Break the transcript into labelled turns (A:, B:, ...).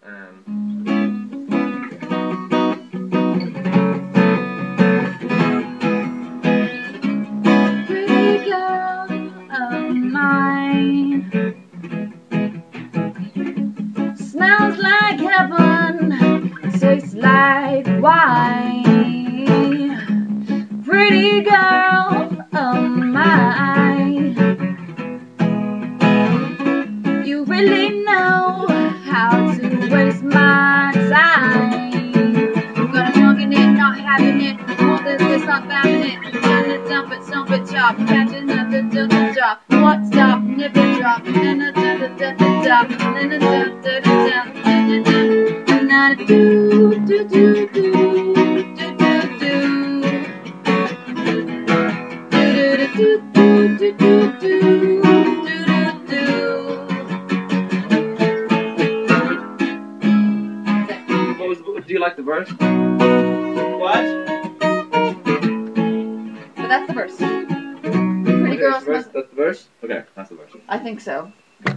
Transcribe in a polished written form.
A: Pretty girl of mine, smells like heaven, tastes like wine. Pretty girl of mine, you really know how to waste my time. I'm gonna drunk in it, not having it, want this, not having it. Turn it, dump it, chop, catching up the drop. What's up, nip it, drop, then a then a then a do do do do do do do.
B: Do you like the verse? What?
A: But that's the verse. Pretty girl smells.
B: That's the verse? Okay, that's the verse.
A: I think so.